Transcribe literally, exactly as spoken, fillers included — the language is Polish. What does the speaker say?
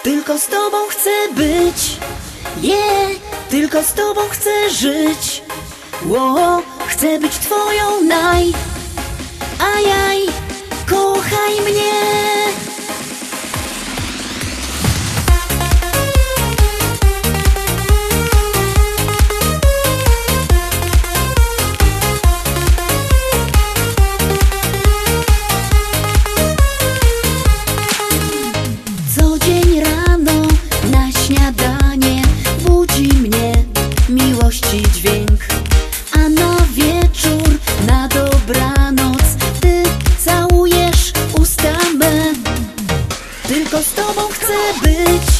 Tylko z tobą chcę być, yeah, tylko z tobą chcę żyć. Ło, chcę być twoją naj, ajaj, kochaj mnie. Co dzień rano na śniadanie budzi mnie miłości dźwięk, a na wieczór, na dobranoc ty całujesz usta me. Tylko z tobą chcę być,